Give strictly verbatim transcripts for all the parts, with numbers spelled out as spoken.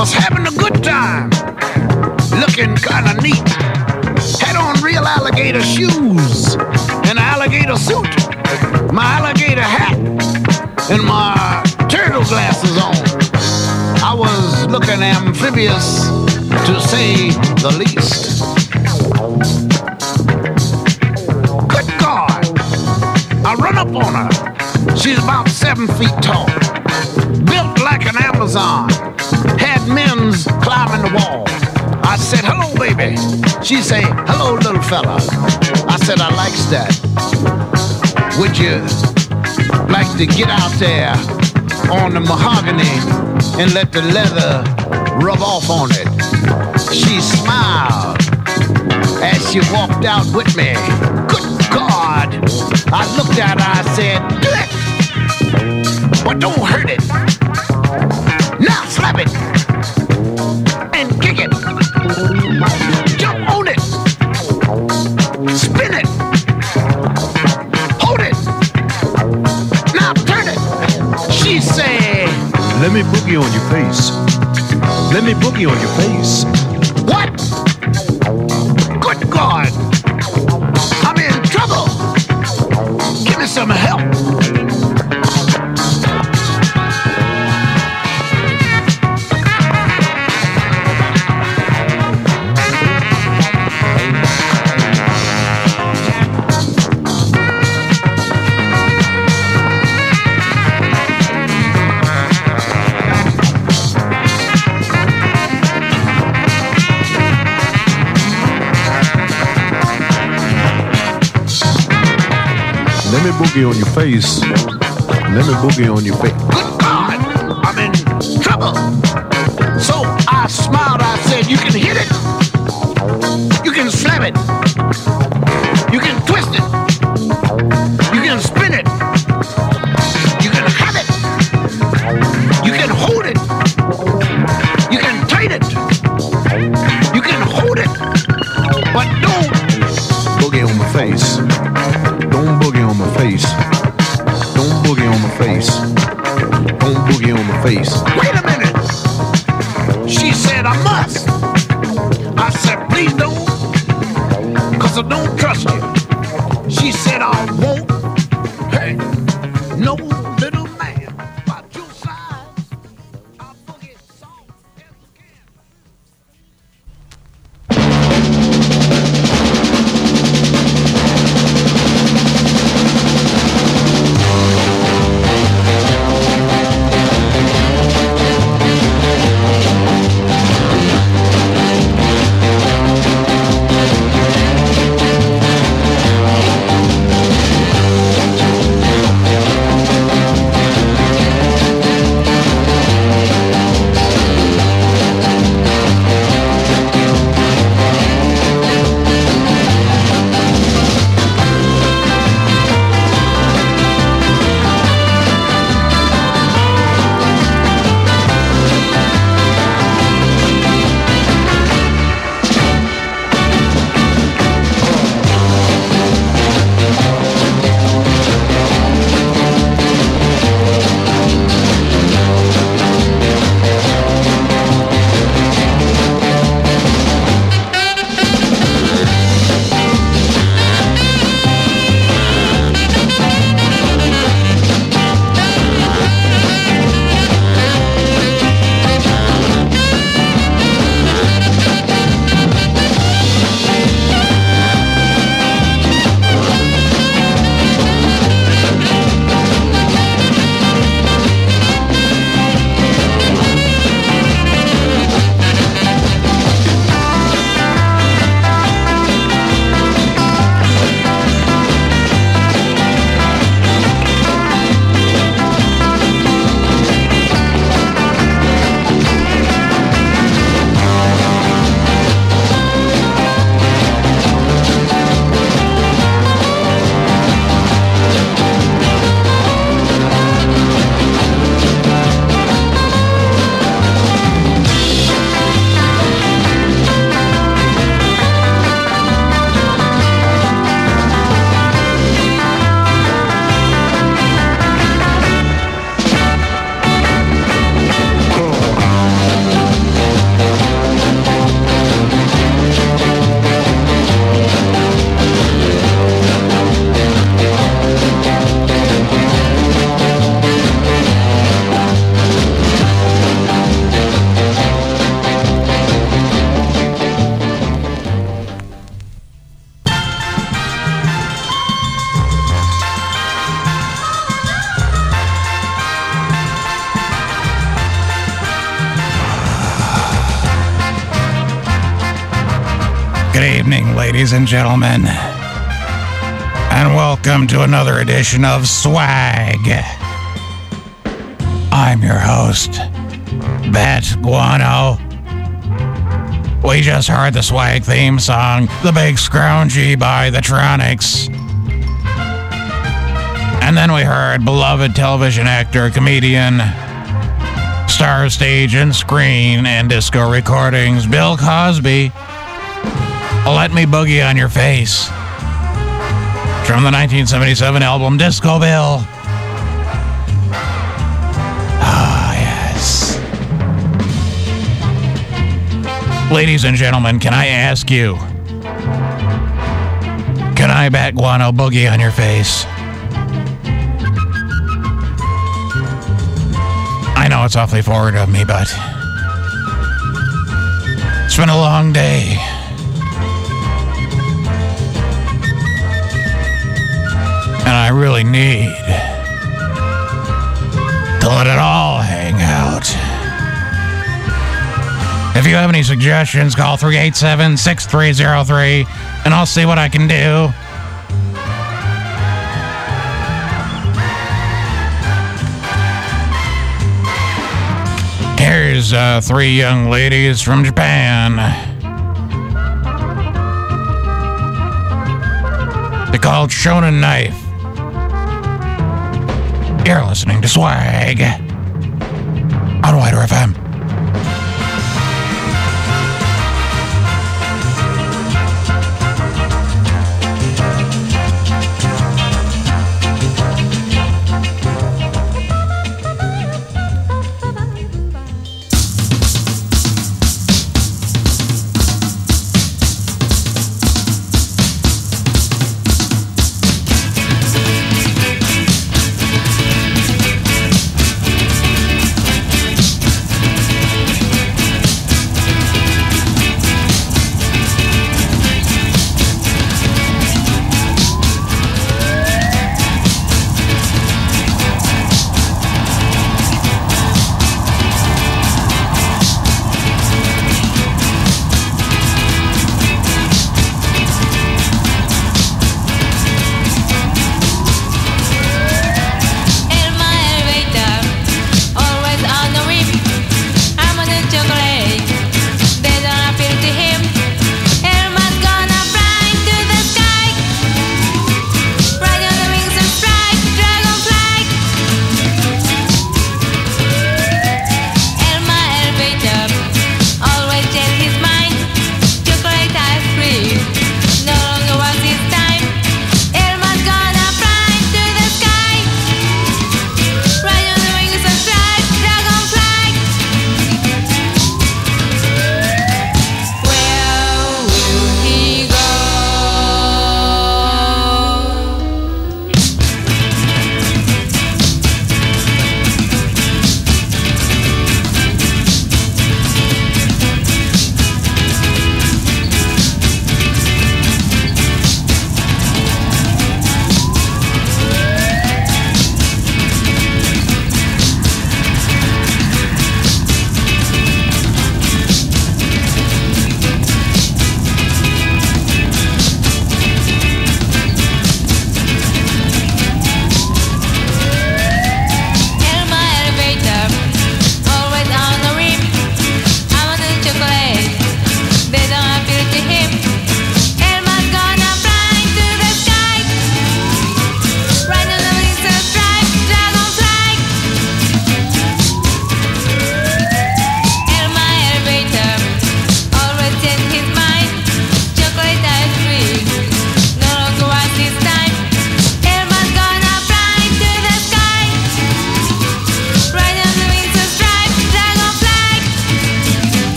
was having a good time, looking kinda neat. Had on real alligator shoes, an alligator suit, my alligator hat, and my turtle glasses on. I was looking amphibious, to say the least. Good God! I run up on her. She's about seven feet tall, built like an Amazon, had men's climbing the wall. I said, hello, baby. She say, hello, little fella. I said, I likes that. Would you like to get out there on the mahogany and let the leather rub off on it? She smiled as she walked out with me. Good God! I looked at her, I said, do it, but don't hurt it. Now slap it and kick it. Jump on it. Spin it. Hold it. Now turn it. She said, let me boogie on your face. Let me boogie on your face. What? Good God. I'm in trouble. Give me some help. Let me boogie on your face. Let me boogie on your face. Good God, I'm in trouble. So I smiled, I said, you can hit it. You can slam it. You can twist it. You can spin it. You can have it. You can hold it. You can tight it. You can hold it. But don't boogie on my face. Don't boogie on my face. Don't boogie on my face. Don't boogie on my face. Wait a minute. She said I must. I said, please don't. Good evening, ladies and gentlemen, and welcome to another edition of Swag. I'm your host, Bat Guano. We just heard the Swag theme song, The Big Scroungy by The Tronics. And then we heard beloved television actor, comedian, star of stage and screen and disco recordings, Bill Cosby, Let Me Boogie on Your Face, from the nineteen seventy-seven album Disco Bill. Ah, yes. Ladies and gentlemen, can I ask you, can I Bat Guano boogie on your face? I know it's awfully forward of me, but it's been a long day. And I really need to let it all hang out. If you have any suggestions, call three eight seven, six three zero three, and I'll see what I can do. Here's uh, three young ladies from Japan. They're called Shonen Knife. You're listening to Swag on Wider F M.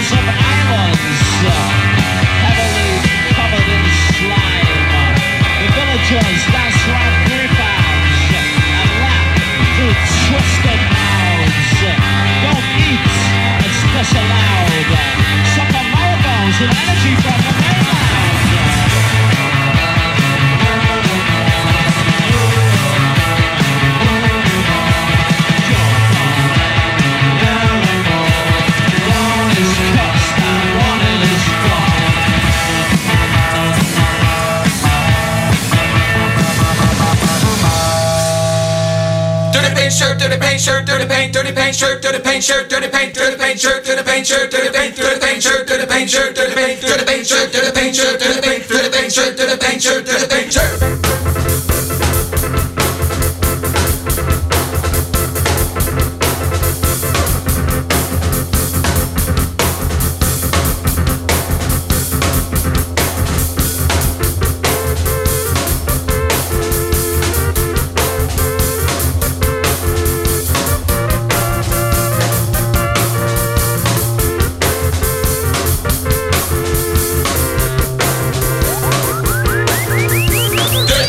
shirt, dirty paint shirt, dirty paint, dirty paint shirt, dirty paint shirt, dirty paint, dirty paint shirt, dirty paint shirt, dirty paint, dirty paint shirt, dirty paint shirt, dirty paint, dirty paint shirt, dirty paint shirt, dirty paint, dirty paint shirt, dirty paint shirt, dirty paint shirt. Dirty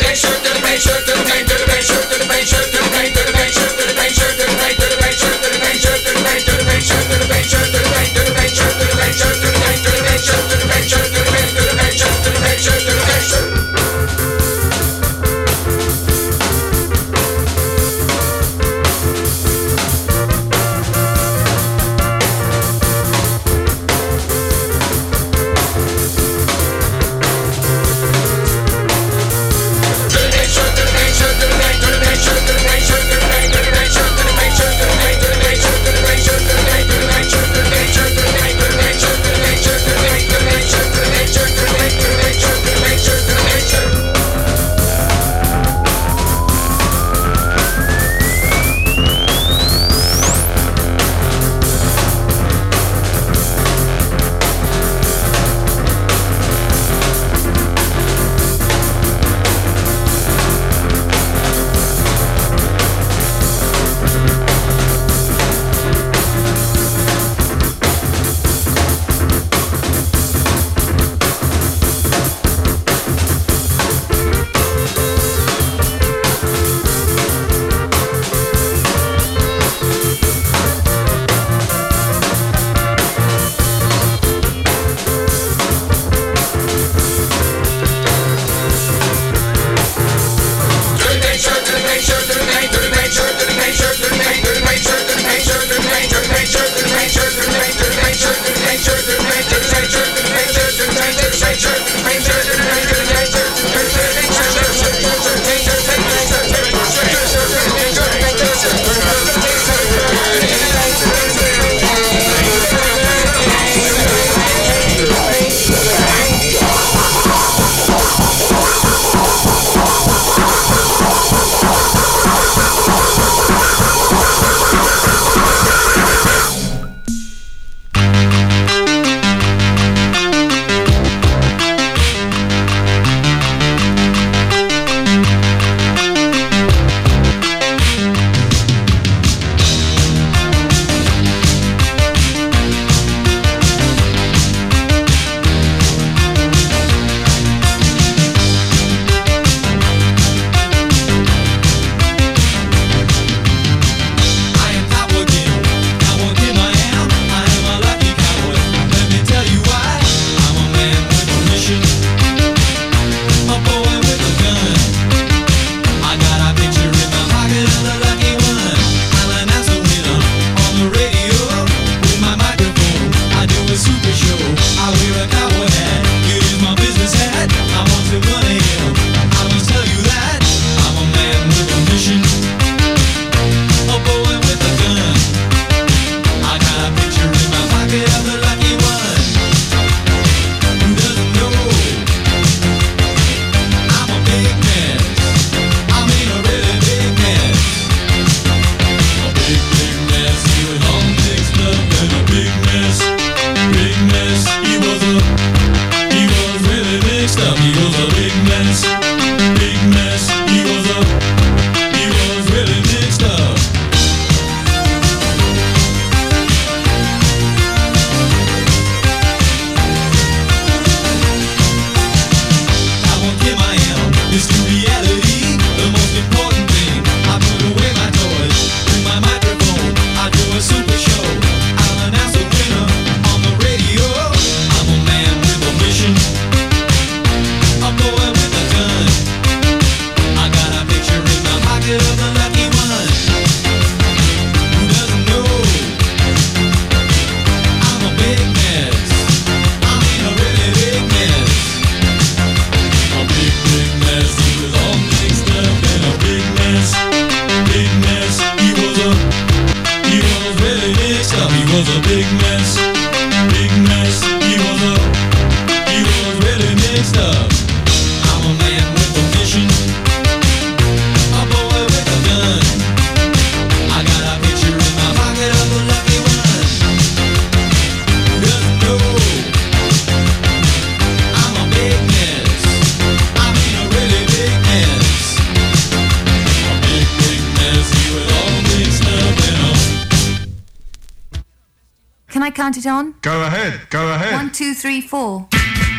can I count it on? Go ahead, go ahead. One, two, three, four.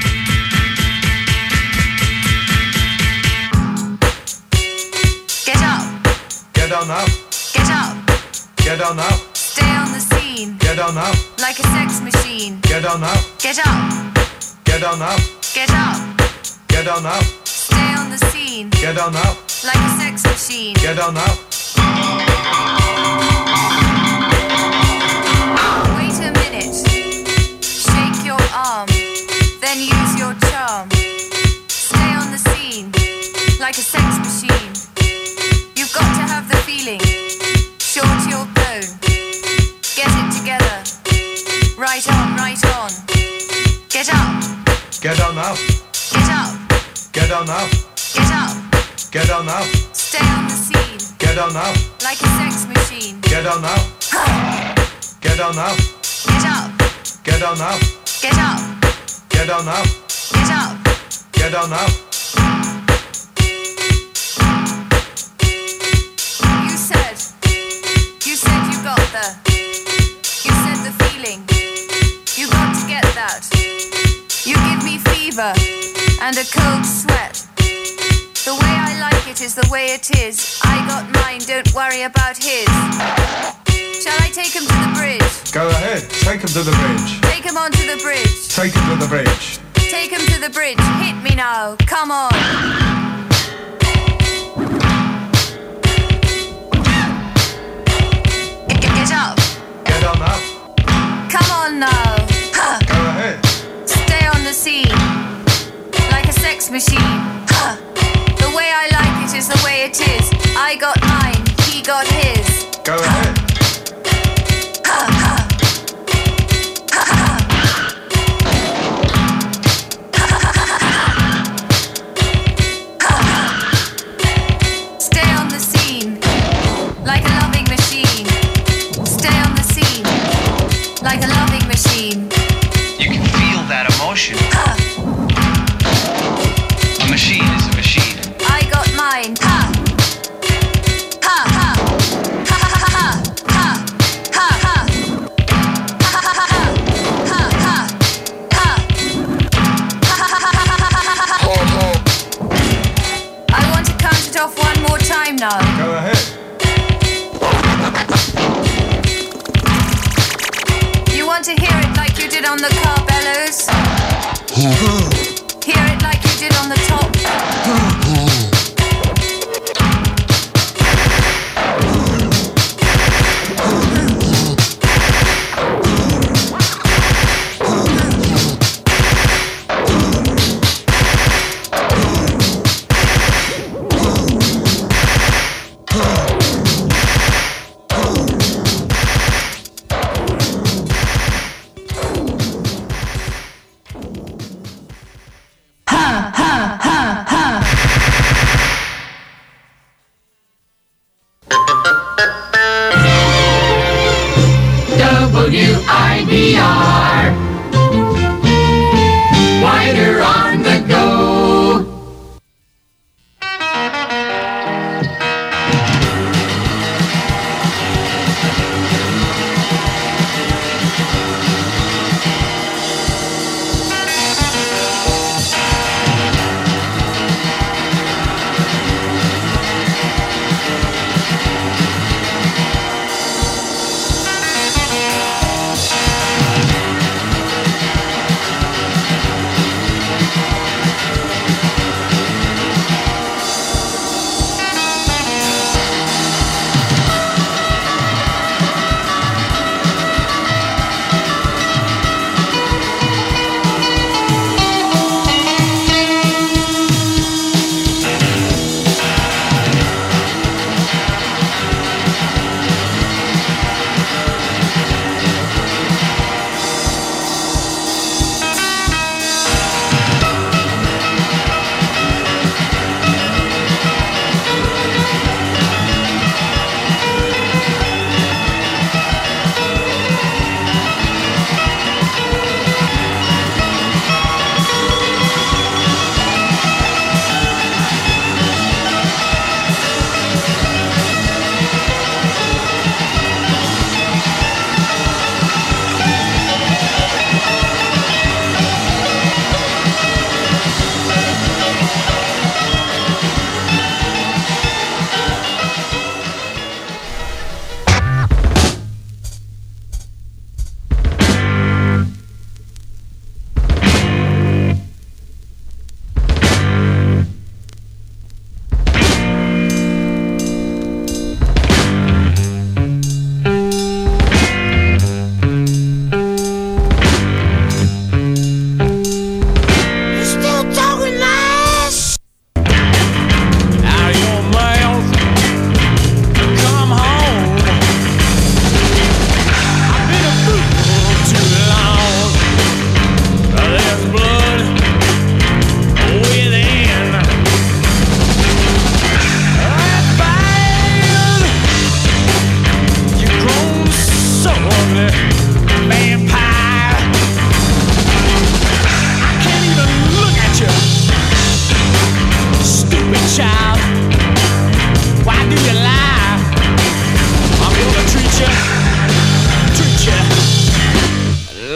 Get up. Get on up. Get up. Get on up. Stay on the scene. Get on up. Like a sex machine. Get on up. Get up. Get on up. Get up. Get on up. Stay on the scene. Get on up. Like a sex machine. Get on up. Wait a minute. Shake your arm. Then use your charm. Stay on the scene. Like a sex machine. You've got to have the feeling. Short your bone. Get it together. Right on, right on. Get up. Get on up. Get up. Get on up. Get up. Get on up. Stay on the scene. Get on up. Like a sex machine. Get on up. Get on up. Get up. Get on up. Get up. Get on up. Get up. Get on up. You said. You said you got the. You said the feeling. You got to get that. You give me fever and a cold sweat. The way I like it is the way it is. I got mine, don't worry about his. Shall I take him to the bridge? Go ahead. Take him to the bridge. Take him onto the bridge. Take him to the bridge. Take him to the bridge. Hit me now. Come on. Get, get, get up. Get on up. Come on now. Huh. Go ahead. Stay on the scene. Like a sex machine. Huh. The way I like it is the way it is. I got mine. He got his. Go ahead. Huh, huh. Stay on the scene, like a loving machine. Stay on the scene, like a loving machine. You can feel that emotion. Ha, A machine is a machine. I got mine. Ha, ha, ha, ha, ha, ha, ha, ha, ha, ha, ha, ha, ha. I want to count it off one more time now. Go ahead. You want to hear it like you did on the car bellows? Hear it like you did on the top? W I D R. Wider on the go.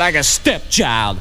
like a stepchild.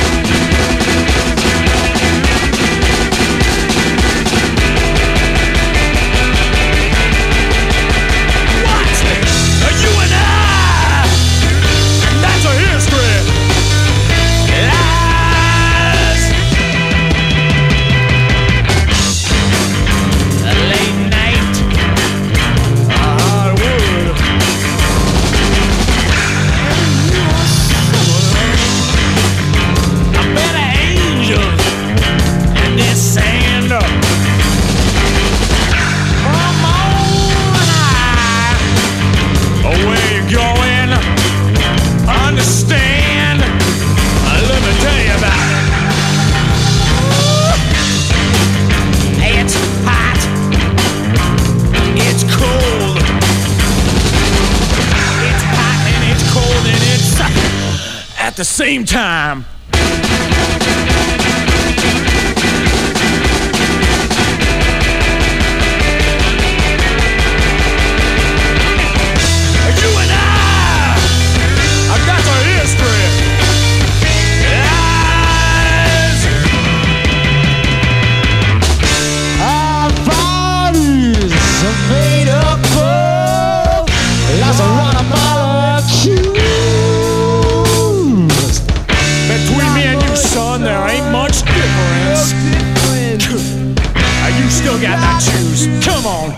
At the same time. You and I, I've got our history. Yes. Our bodies are made up of lots of run molecules. Between me and you, son, there ain't much difference. You still got that juice. Come on.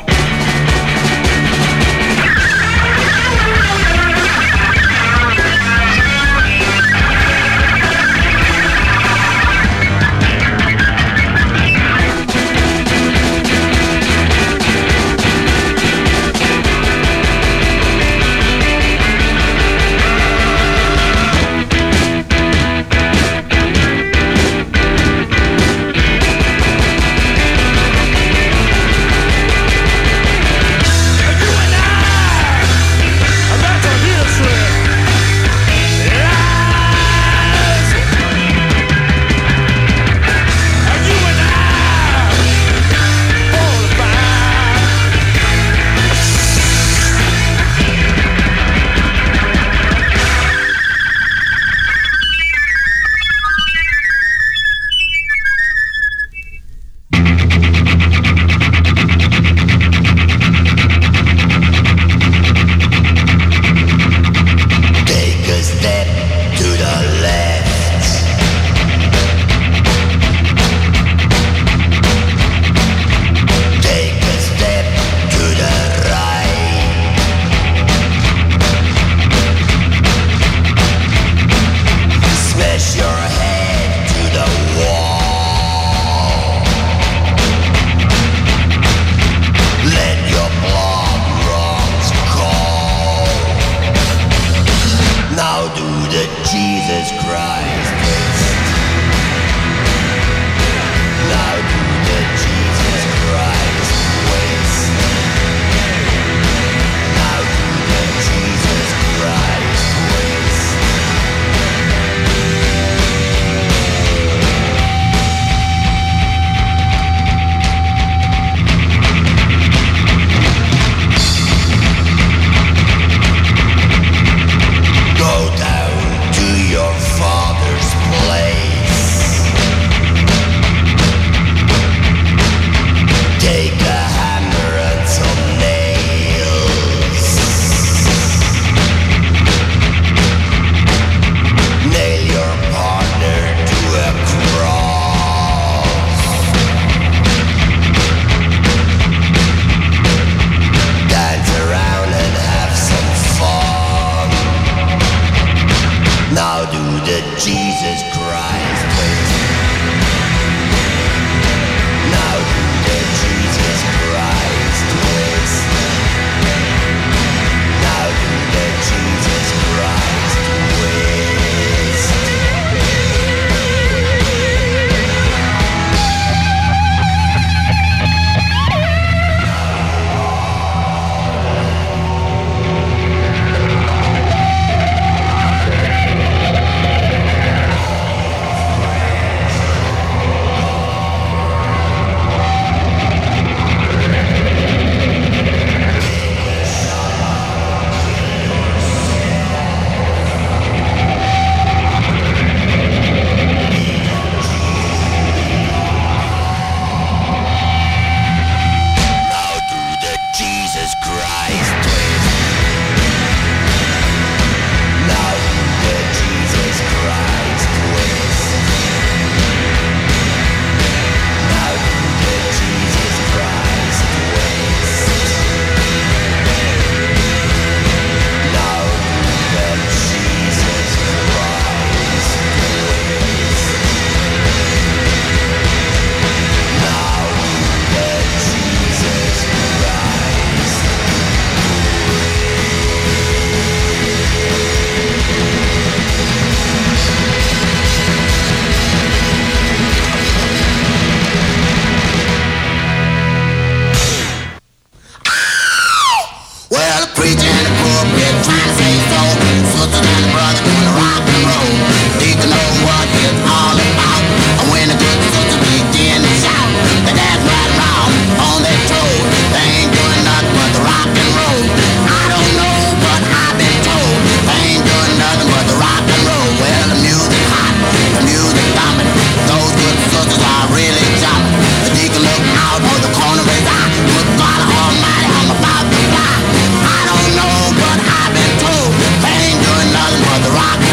Preaching in the pulpit, trying to save soul. Sisters and brothers doing the rock and roll. Need to know what it's all about. And when the good sisters begin to shout, the dads right around on their toes. They ain't doing nothing but the rock and roll. I don't know, but I've been told they ain't doing nothing but the rock and roll. Well, the music hot, the music dominant. Those good sisters are really jumping. The deacon look out on the corner of his eye. Good God Almighty, I'm about to fly. I don't know, but I've been told they ain't doing nothing but the rock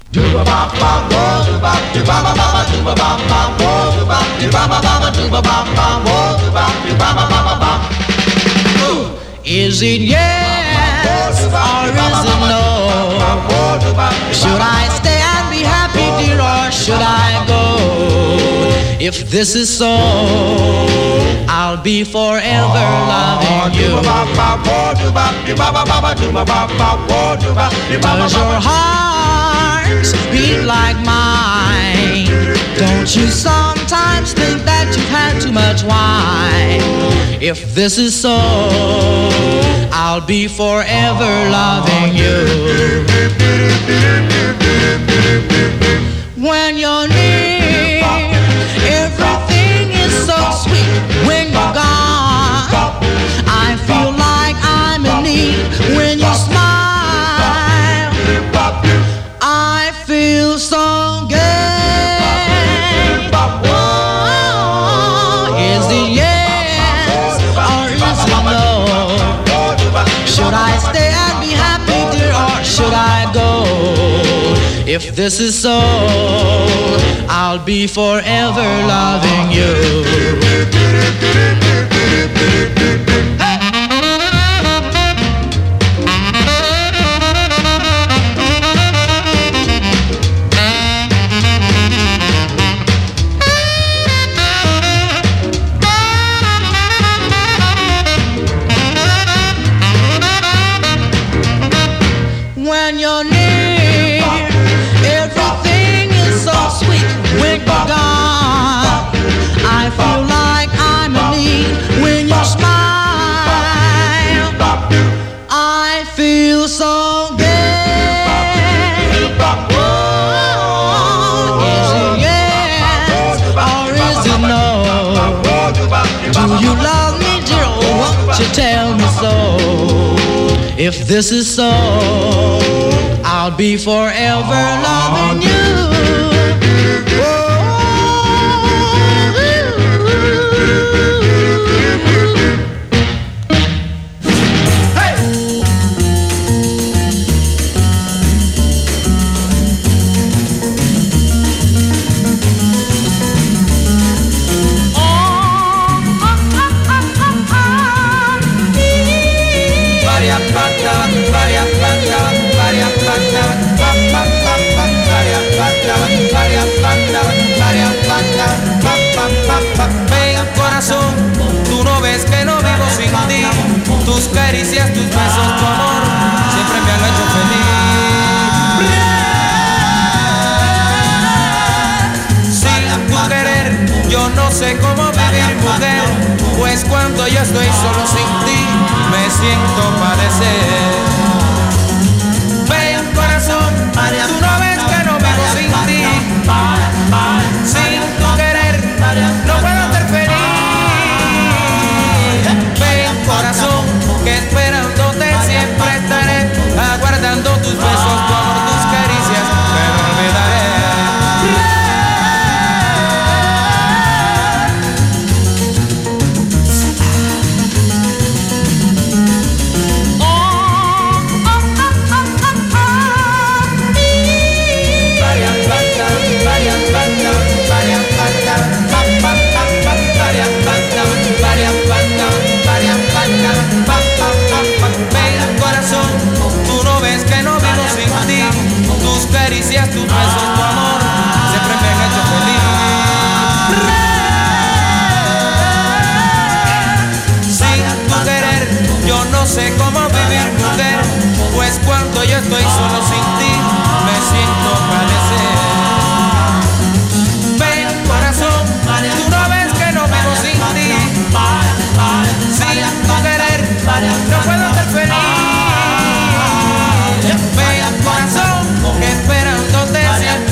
Is it yes or is it no? Should I stay and be happy, dear, or should I go? If this is so, I'll be forever loving you. Does your heart beat like mine? Don't you sometimes think that you've had too much wine? If this is so, I'll be forever loving you. When you're near, everything is so sweet. When you're gone, I feel like I'm in need. When you smile, I feel so good. Oh, is it yes or is it no? Should I stay and be happy, dear, or should I go? If this is so, I'll be forever loving you. When you're near, everything is so sweet. When you're gone, I feel like I'm in need. When you smile, I feel so good. Oh, is it yes or is it no? Do you love me, dear, or won't you tell me so? If this is so, I'll be forever loving you. Ven, corazón, tú no ves que no vivo sin ti. Tus caricias, tus besos, tu amor siempre me han hecho feliz. Sin tu querer, yo no sé cómo vivir, mujer, pues cuando yo estoy solo sin ti, me siento padecer. Ven, corazón, tú no ves que no vivo sin ti. Sin tu querer, no puedo ser feliz. Ven, corazón, que esperándote siempre estaré, aguardando tus besos, tu amor, tus caricias, me no olvidaré. Ven, corazón, tú no ves que no vivo sin ti. Tus caricias, tus besos, tu amor siempre me han hecho feliz. Sin tu querer, yo no sé cómo vivir, mujer, pues cuando yo estoy solo sin ti, me siento padecer. Ven, corazón, tú no ves que no vivo sin ti. Sin tu querer, no puedo ser feliz. Ven, corazón, que esperándote siempre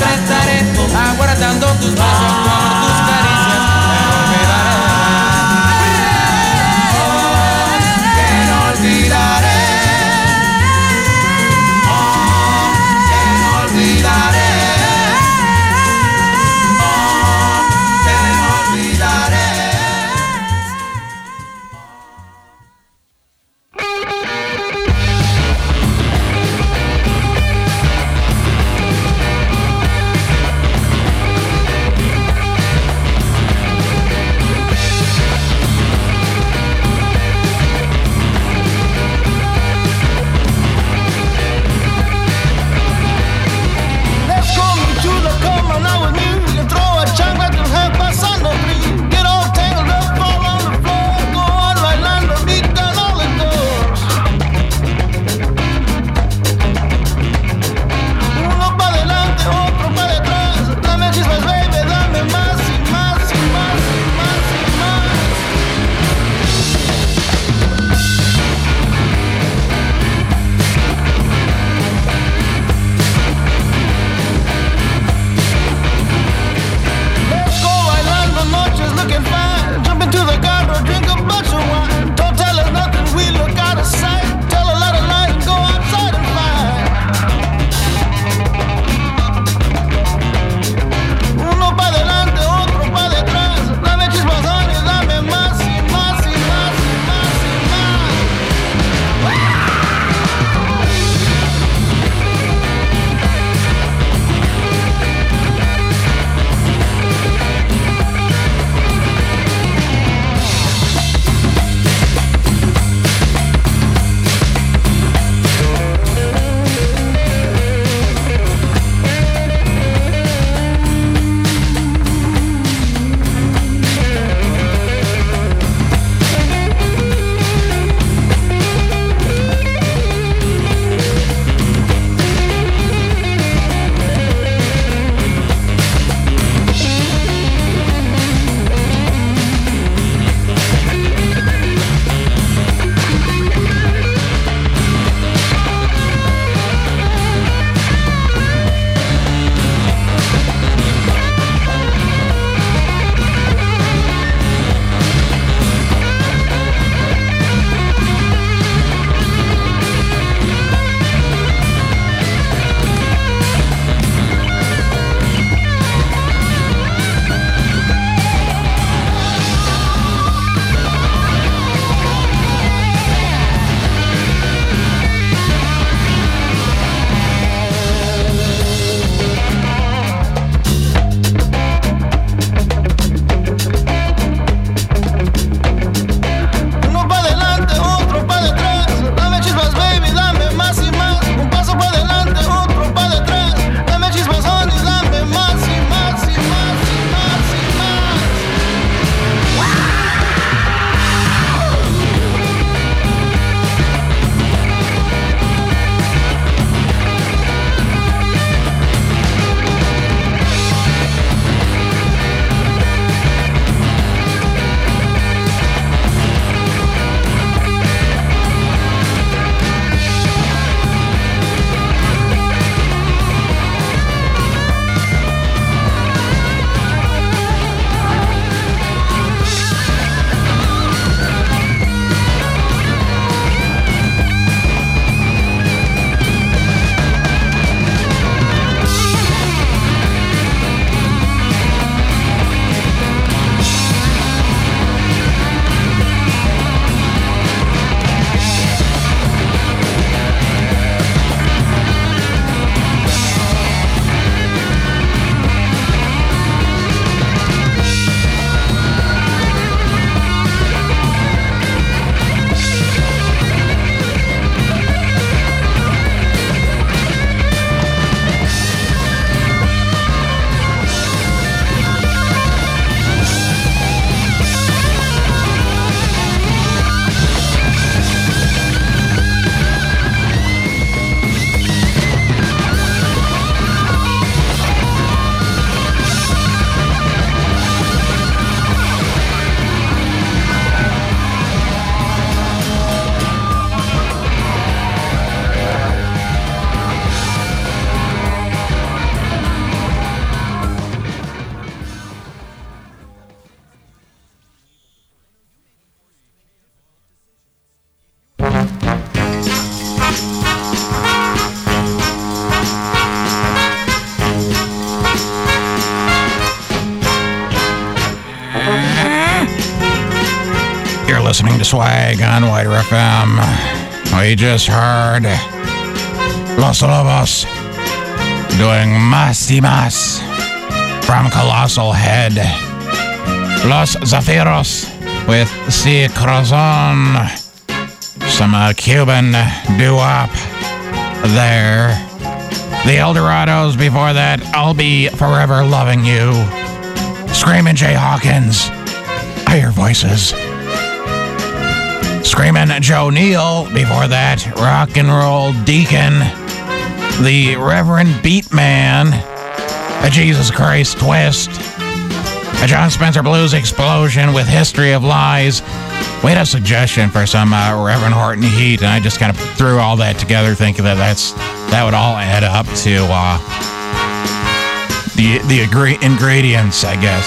listening to Swag on Wider F M. We just heard Los Lobos doing Mas y Mas from Colossal Head. Los Zafiros with Si Corazon. Some uh, Cuban doo-wop there. The Eldorados before that, I'll Be Forever Loving You. Screamin' Jay Hawkins, I Hear Voices. Screamin' Joe Neal before that, Rock and Roll Deacon. The Reverend Beatman, a Jesus Christ Twist. A John Spencer Blues Explosion with History of Lies. We had a suggestion for some uh, Reverend Horton Heat, and I just kind of threw all that together thinking that that's, that would all add up to uh, the, the agree- ingredients, I guess.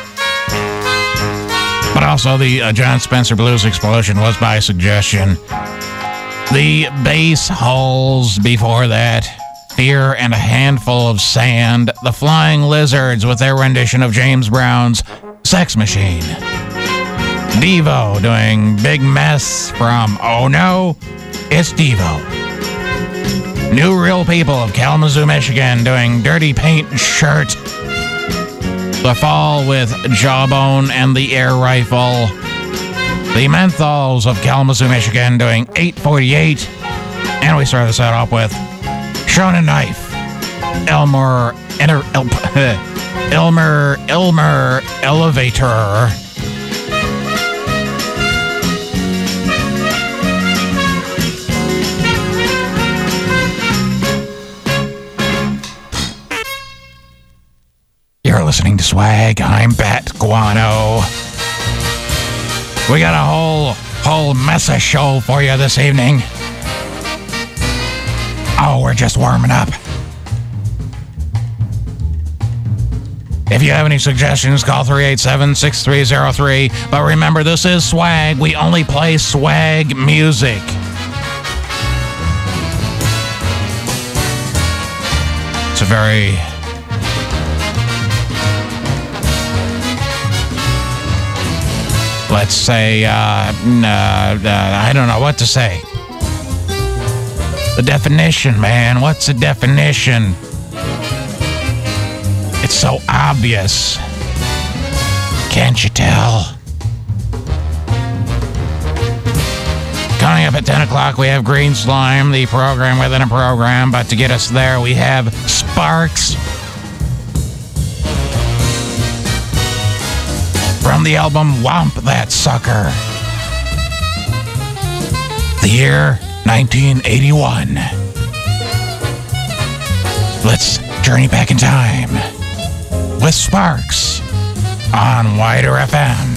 But also the uh, John Spencer Blues Explosion was by suggestion. The Bass Hulls before that. Fear and a Handful of Sand. The Flying Lizards with their rendition of James Brown's Sex Machine. Devo doing Big Mess from Oh No, It's Devo. New Real People of Kalamazoo, Michigan doing Dirty Paint Shirt. The Fall with Jawbone and the Air Rifle. The Menthols of Kalamazoo, Michigan doing eight forty-eight. And we start this out off with Shonen Knife. Elmer, Enter, El, Elmer, Elmer Elevator. You're listening to Swag. I'm Bat Guano. We got a whole, whole mess of show for you this evening. Oh, we're just warming up. If you have any suggestions, call three eight seven, six three zero three. But remember, this is Swag. We only play swag music. It's a very... let's say, uh, uh, uh, I don't know what to say. The definition, man. What's the definition? It's so obvious. Can't you tell? Coming up at ten o'clock, we have Green Slime, the program within a program. But to get us there, we have Sparks. From the album Womp That Sucker. The year nineteen eighty-one. Let's journey back in time with Sparks on Wider F M.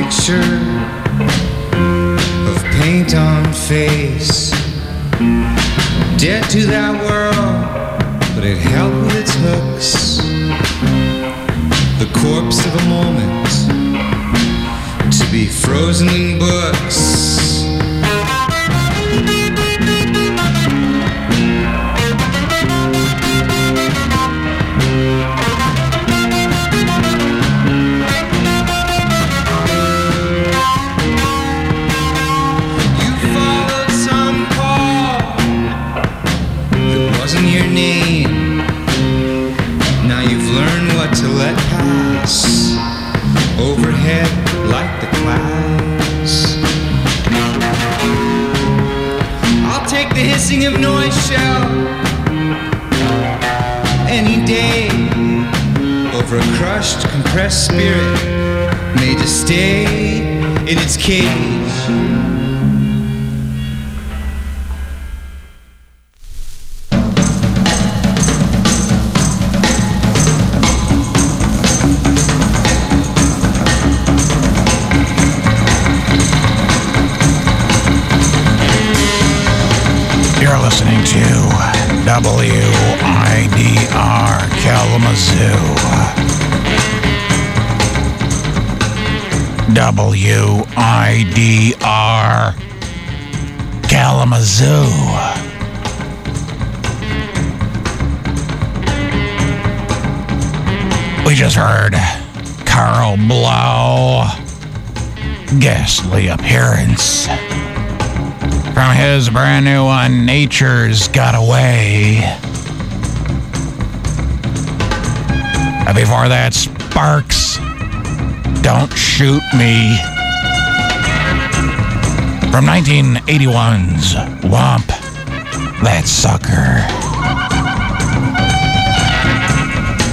picture of paint on face. Dead to that world, but it held with its hooks. The corpse of a moment to be frozen in books. Your name. Now you've learned what to let pass overhead like the clouds. I'll take the hissing of noise shell any day over a crushed, compressed spirit made to stay in its cage. Listening to W I D R Kalamazoo. W I D R Kalamazoo. We just heard Carl Blau, ghastly appearance, from his brand new one, Nature's Got Away. And before that, Sparks, Don't Shoot Me. From nineteen eighty-one's Womp That Sucker.